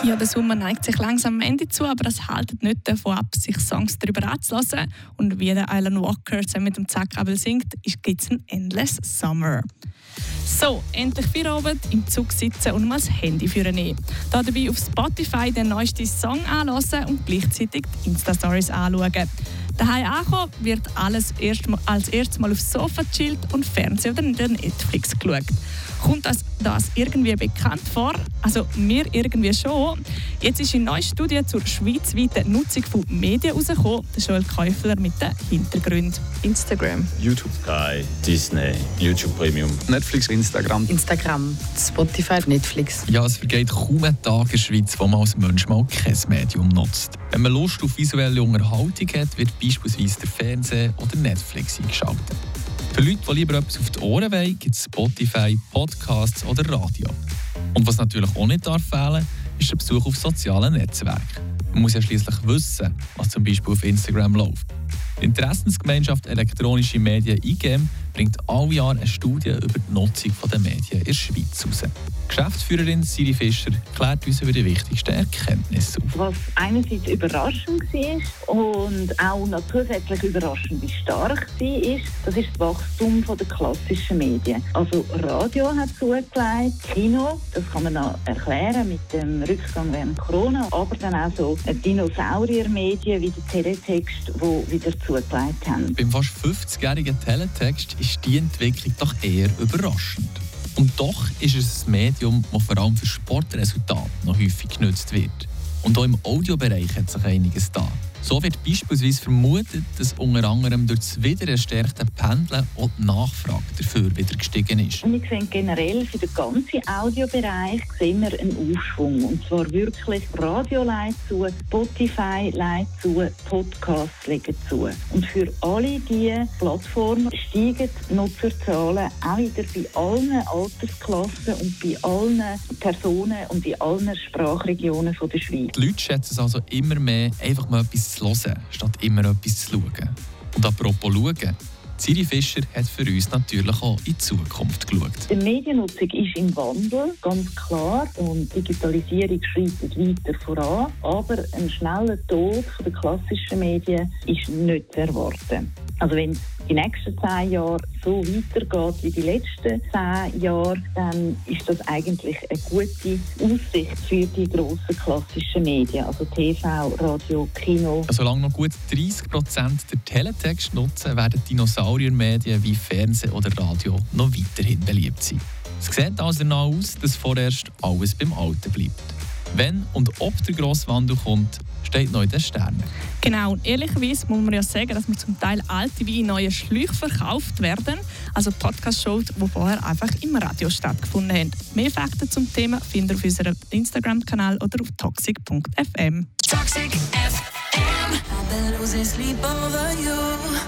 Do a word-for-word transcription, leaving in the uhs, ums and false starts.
Ja, der Sommer neigt sich langsam am Ende zu, aber das hält nicht davon ab, sich Songs darüber anzulassen. Und wie der Alan Walker zusammen mit dem Zack Abel singt, gibt es ein Endless Summer. So, endlich Feierabend, im Zug sitzen und mal das Handy nehmen. Da dabei auf Spotify den neuesten Song anhören und gleichzeitig die Insta-Stories anschauen. Daheim ankommen wird alles erst mal, als erstes Mal aufs Sofa gechillt und Fernsehen oder in der Netflix geschaut. Kommt das, das irgendwie bekannt vor? Also mir irgendwie schon. Jetzt ist eine neue Studie zur schweizweiten Nutzung von Medien herausgekommen. Joel Käufler mit den Hintergründen. Instagram, YouTube, Sky, Disney, YouTube Premium, Netflix, Instagram, Instagram, Spotify, Netflix. Ja, es vergeht kaum einen Tag in der Schweiz, wo man als Mensch mal kein Medium nutzt. Wenn man Lust auf visuelle Unterhaltung hat, wird beispielsweise der Fernseher oder Netflix eingeschaltet. Für Leute, die lieber etwas auf die Ohren wollen, gibt es Spotify, Podcasts oder Radio. Und was natürlich auch nicht darf fehlen, ist der Besuch auf sozialen Netzwerken. Man muss ja schliesslich wissen, was zum Beispiel auf Instagram läuft. Die Interessensgemeinschaft Elektronische Medien I G E M bringt alle Jahre eine Studie über die Nutzung der Medien in der Schweiz heraus. Geschäftsführerin Siri Fischer klärt uns über die wichtigsten Erkenntnisse auf. Was einerseits überraschend war und auch noch zusätzlich überraschend, wie stark sie ist, das ist das Wachstum der klassischen Medien. Also Radio hat zugelegt, Kino, das kann man noch erklären mit dem Rückgang während Corona, aber dann auch so Dinosauriermedien wie der Teletext, die wieder zugelegt haben. Beim fast fünfzigjährigen Teletext ist die Entwicklung doch eher überraschend. Und doch ist es ein Medium, das vor allem für Sportresultate noch häufig genutzt wird. Und auch im Audiobereich hat sich einiges da. So wird beispielsweise vermutet, dass unter anderem durch das wieder erstärkte Pendeln auch die Nachfrage dafür wieder gestiegen ist. Und wir sehen generell für den ganzen Audiobereich sehen wir einen Aufschwung. Und zwar wirklich Radio leitet zu, Spotify leitet zu, Podcasts legen zu. Und für alle diese Plattformen steigen die Nutzerzahlen auch wieder bei allen Altersklassen und bei allen Personen und in allen Sprachregionen der Schweiz. Die Leute schätzen es also immer mehr, einfach mal etwas zu hören, statt immer etwas zu schauen. Und apropos schauen, Siri Fischer hat für uns natürlich auch in die Zukunft geschaut. Die Mediennutzung ist im Wandel, ganz klar. Und Digitalisierung schreitet weiter voran. Aber ein schneller Tod der klassischen Medien ist nicht zu erwarten. Also wenn es die nächsten zehn Jahre so weitergeht wie die letzten zehn Jahre, dann ist das eigentlich eine gute Aussicht für die grossen klassischen Medien, also T V, Radio, Kino. Solange noch gut dreissig Prozent der Teletext nutzen, werden Dinosauriermedien wie Fernsehen oder Radio noch weiterhin beliebt sein. Es sieht also danach aus, dass vorerst alles beim Alten bleibt. Wenn und ob der grosse Wandel kommt, steht noch in den Sternen. Genau, und ehrlicherweise muss man ja sagen, dass wir zum Teil alte wie in neue Schläuche verkauft werden. Also Podcast-Shows, die vorher einfach im Radio stattgefunden haben. Mehr Fakten zum Thema findet ihr auf unserem Instagram-Kanal oder auf toxic punkt f m. Toxic F M. I've been losing sleep over you.